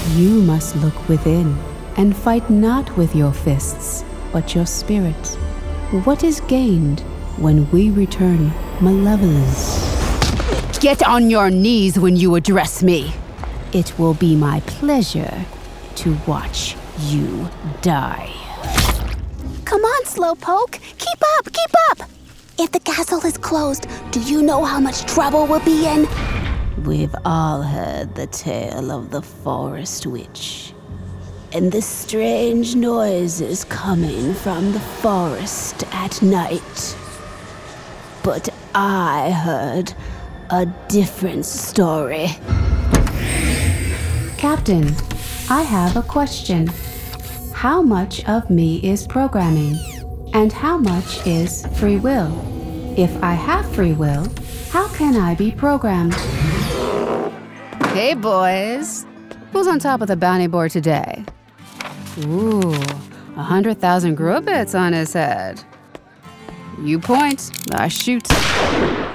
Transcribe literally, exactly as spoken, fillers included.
You must look within and fight not with your fists, but your spirit. What is gained when we return malevolence? Get on your knees when you address me. It will be my pleasure to watch you die. Come on, Slowpoke. Keep up, keep up. If the castle is closed, do you know how much trouble we'll be in? We've all heard the tale of the Forest Witch and the strange noises coming from the forest at night. But I heard a different story. Captain, I have a question. How much of me is programming, and how much is free will? If I have free will, how can I be programmed? Hey, boys. Who's on top of the bounty board today? Ooh, a hundred thousand grubits on his head. You point, I shoot.